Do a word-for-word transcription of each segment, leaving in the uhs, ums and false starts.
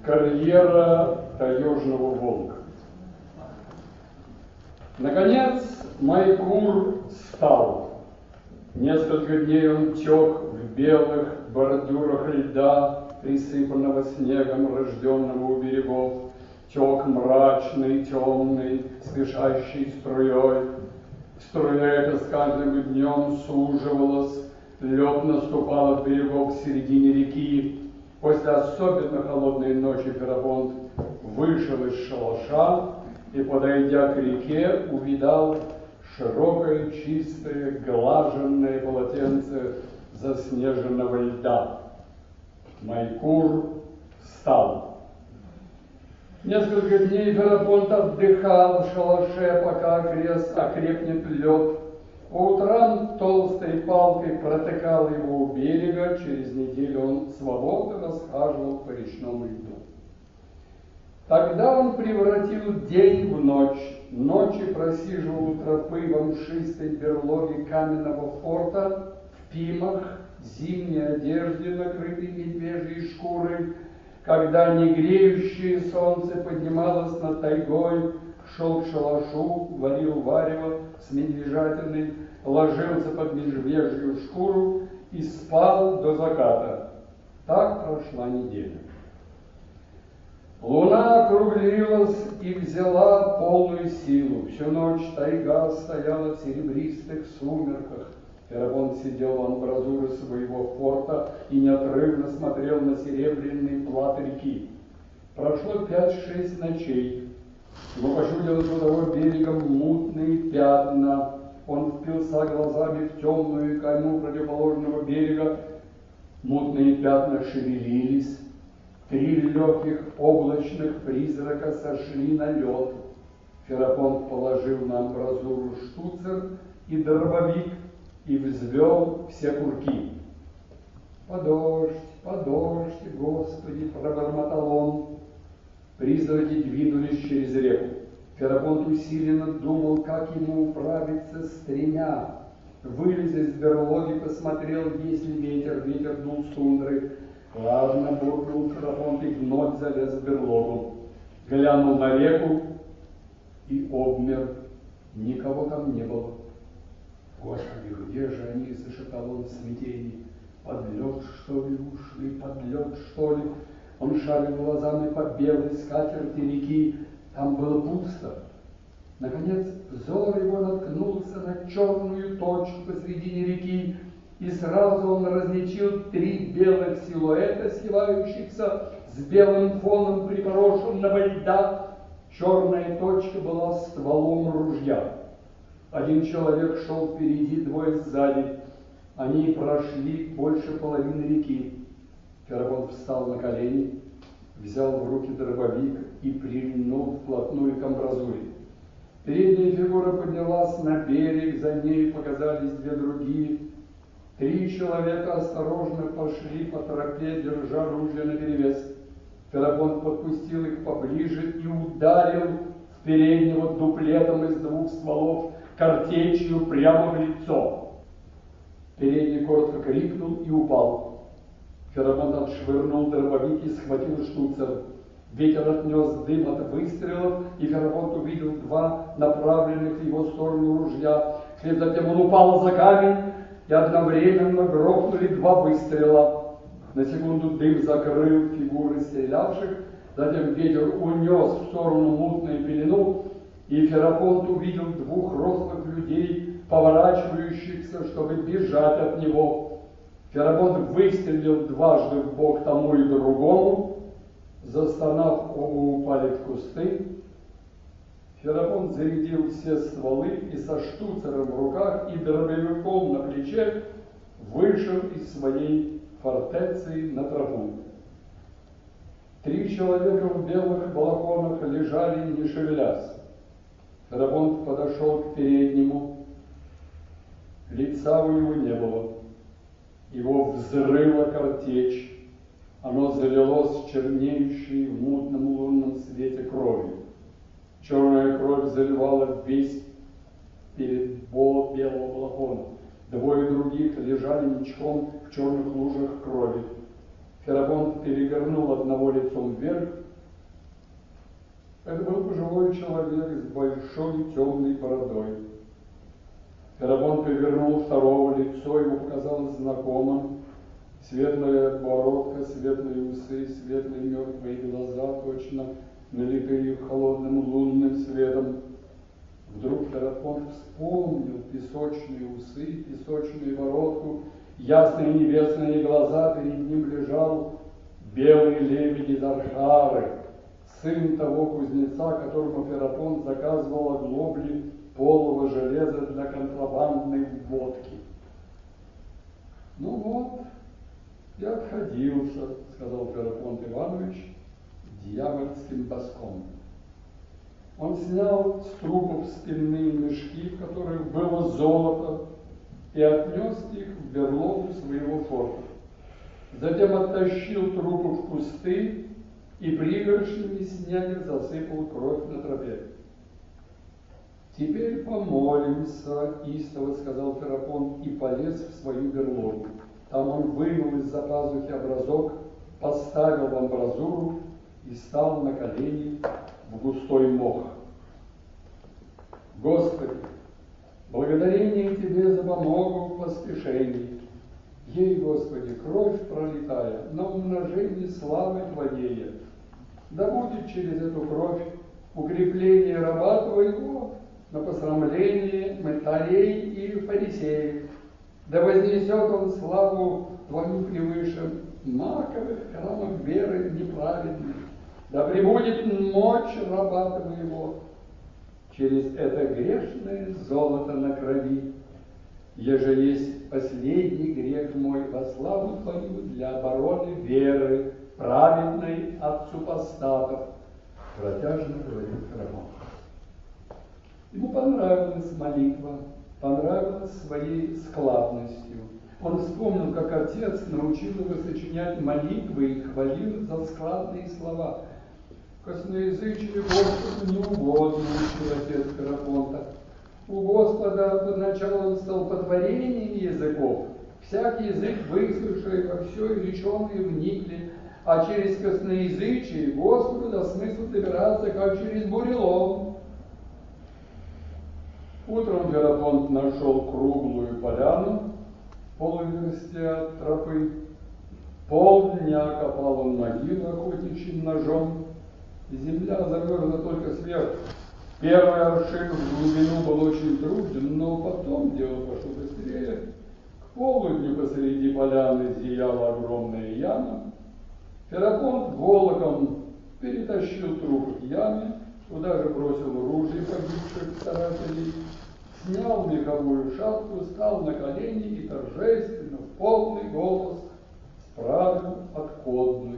Карьера таежного волка. Наконец Майкур встал. Несколько дней он тек в белых бордюрах льда, присыпанного снегом, рожденного у берегов. Тек мрачный, темный, спешащей струей. Струя эта с каждым днем суживалась, лед наступал от берегов в середине реки. После особенно холодной ночи Ферапонт вышел из шалаша и, подойдя к реке, увидал широкое, чистое, глаженное полотенце заснеженного льда. Майкур встал. Несколько дней Ферапонт отдыхал в шалаше, пока окрепнет лед. По утрам толстой палкой протыкал его у берега, через неделю он свободно расхаживал по речному льду. Тогда он превратил день в ночь, ночи просиживал у тропы в мшистой берлоге каменного форта, в пимах, зимней одежде, накрытой медвежьей шкурой. Когда негреющее солнце поднималось над тайгой, шел к шалашу, варил варево с медвежатиной, ложился под медвежью шкуру и спал до заката. Так прошла неделя. Луна округлилась и взяла полную силу. Всю ночь тайга стояла в серебристых сумерках. Ферапонт сидел у амбразуры своего форта и неотрывно смотрел на серебряный плат реки. Прошло пять-шесть ночей. Ему почудилось у того берегом мутные пятна. Он впился глазами в темную кайму противоположного берега. Мутные пятна шевелились. Три легких облачных призрака сошли на лед. Ферапонт положил на амбразуру штуцер и дробовик и взвел все курки. «Подождь, подождь, Господи!» — пробормотал он. Призраки двинулись через реку. Ферапонт усиленно думал, как ему управиться с тремя. Вылез из берлоги, посмотрел, есть ли ветер. Ветер дул с тундры. Ладно, буркнул Ферапонт и вновь залез в берлогу. Глянул на реку и обмер. Никого там не было. «Господи, где же они?» — зашептал он в смятении. «Под лед, что ли, ушли? Под лед, что ли?» Он шарил глазами по белой скатерти реки. Там было пусто. Наконец взор его наткнулся на черную точку посредине реки, и сразу он различил три белых силуэта, сливающихся с белым фоном припорошенного льда. Черная точка была стволом ружья. Один человек шел впереди, двое сзади. Они прошли больше половины реки. Ферапонт встал на колени, взял в руки дробовик и прильнул вплотную к амбразуре. Передняя фигура поднялась на берег, за ней показались две другие. Три человека осторожно пошли по тропе, держа ружья наперевес. Ферапонт подпустил их поближе и ударил в переднего дуплетом из двух стволов картечью прямо в лицо. Передний коротко крикнул и упал. Ферапонт отшвырнул дробовик и схватил штуцер. Ветер отнес дым от выстрелов, и Ферапонт увидел два направленных в его сторону ружья. Вслед за тем он упал за камень, и одновременно грохнули два выстрела. На секунду дым закрыл фигуры стрелявших, затем ветер унес в сторону мутную пелену, и Ферапонт увидел двух рослых людей, поворачивающихся, чтобы бежать от него. Ферапонт выстрелил дважды в бок тому и другому. Застонав, оба упали в кусты. Ферапонт зарядил все стволы и со штуцером в руках и дробовиком на плече вышел из своей фортеции на тропу. Три человека в белых балахонах лежали, не шевелясь. Ферапонт подошел к переднему. Лица у него не было. Его взрыла картечь. Оно залилось чернеющей в мутном лунном свете кровью. Черная кровь заливала весь перед белого балахона. Двое других лежали ничком в черных лужах крови. Ферапонт перевернул одного лицом вверх. Это был пожилой человек с большой темной бородой. Ферапонт перевернул второго лицо, ему показалось знакомым. Светлая бородка, светлые усы, светлые мертвые глаза, точно налитые холодным лунным светом. Вдруг Ферапонт вспомнил песочные усы, песочную бородку, ясные небесные глаза. Перед ним лежал белый лебедь из Архары, сын того кузнеца, которому Ферапонт заказывал оглобли полого железа для контрабандной водки. Ну вот, я отходился, сказал Ферапонт Иванович дьявольским баском. Он снял с трупов спинные мешки, в которых было золото, и отнес их в берлогу своего форта. Затем оттащил трупы в кусты и пригоршнями снега засыпал кровь на тропе. «Теперь помолимся», — истово сказал Ферапонт и полез в свою берлогу. Там он вынул из-за пазухи образок, поставил в амбразуру и стал на колени в густой мох. «Господи, благодарение Тебе за помогу в поспешении. Ей, Господи, кровь пролитая на умножение славы Твоей. Да будет через эту кровь укрепление раба Твоего на посрамление мытарей и фарисеев. Да вознесет он славу Твою превыше маковых храмов веры неправедных. Да пребудет мощь раба Твоего через это грешное золото на крови, еже есть последний грех мой во славу Твою для обороны веры, праведной от супостатов», протяжно говорит Ферапонт. Ему понравилась молитва, понравилась своей складностью. Он вспомнил, как отец научил его сочинять молитвы и хвалил за складные слова. «Косноязычие Господу не угодно», учил отец Ферапонта. «У Господа под началом столпотворения языков всякий язык выслушает, во все изреченные вникли, а через косноязычие Господу до смысла добираться, как через бурелом». Утром Ферапонт нашел круглую поляну в полуверсте от тропы. Полдня копал он могилу охотничьим ножом, и земля замерзла только сверху. Первый аршин в глубину был очень труден, но потом дело пошло быстрее. К полудню посреди поляны зияла огромная яма. Ферапонт волоком перетащил труп к яме, туда же бросил ружье погибших старателей, снял меховую шапку, стал на колени и торжественно, в полный голос справил отходную.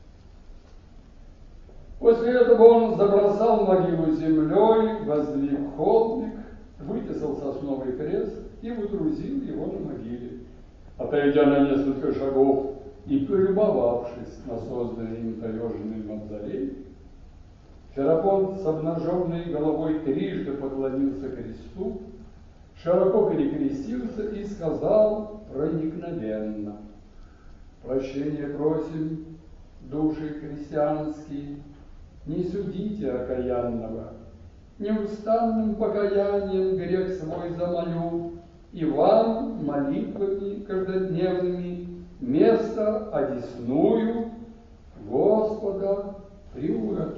После этого он забросал могилу землей, воздвиг холмик, вытесал сосновый крест и выдрузил его на могиле. Отойдя на несколько шагов и полюбовавшись на созданный им таежный мавзолей, Ферапонт с обнаженной головой трижды поклонился кресту, широко перекрестился и сказал проникновенно: «Прощения просим, души христианские, не судите окаянного, неустанным покаянием грех свой замолю, и вам молитвами каждодневными место одесную Господа приуготовит».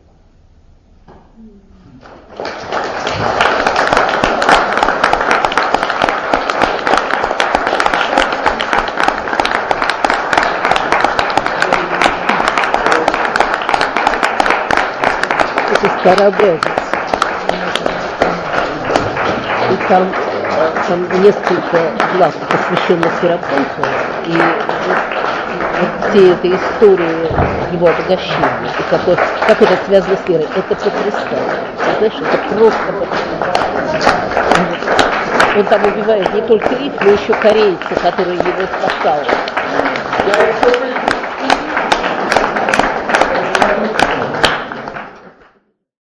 Старообразец. И там, там несколько глав посвящено Ферапонту, и вот все эта история его обогащения, и как, вот, как это связано с верой, это потрясающе. Знаешь, это просто потрясающе. Он там убивает не только их, но еще корейца, который его спасал.